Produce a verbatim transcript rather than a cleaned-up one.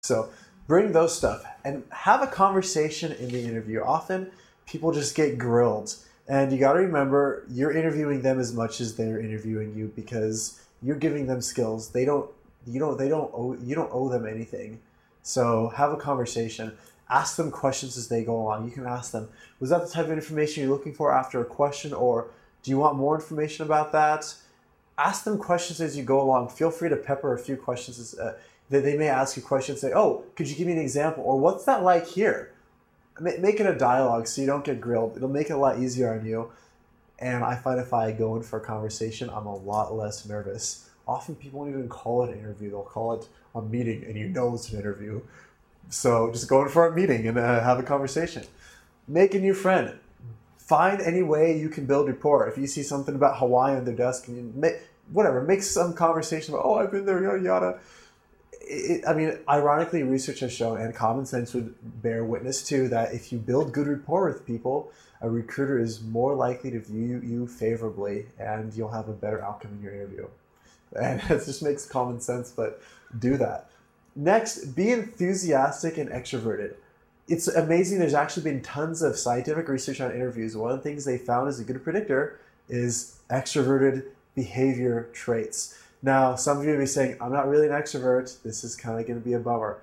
So bring those stuff and have a conversation in the interview. Often people just get grilled. And you got to remember, you're interviewing them as much as they're interviewing you because you're giving them skills. They don't, you don't, they don't owe, you don't owe them anything. So have a conversation. Ask them questions as they go along. You can ask them, was that the type of information you're looking for after a question, or do you want more information about that? Ask them questions as you go along. Feel free to pepper a few questions. As, uh, they, they may ask you questions, say, oh, could you give me an example? Or what's that like here? Make it a dialogue so you don't get grilled. It'll make it a lot easier on you. And I find if I go in for a conversation, I'm a lot less nervous. Often people won't even call it an interview. They'll call it a meeting, and you know it's an interview. So just go in for a meeting and uh, have a conversation. Make a new friend. Find any way you can build rapport. If you see something about Hawaii on their desk, and you make, whatever, make some conversation about, oh, I've been there, yada, yada. It, I mean, ironically, research has shown, and common sense would bear witness to, that if you build good rapport with people, a recruiter is more likely to view you favorably, and you'll have a better outcome in your interview. And it just makes common sense, but do that. Next, be enthusiastic and extroverted. It's amazing. There's actually been tons of scientific research on interviews. One of the things they found is a good predictor is extroverted behavior traits. Now, some of you may be saying, I'm not really an extrovert. This is kind of going to be a bummer.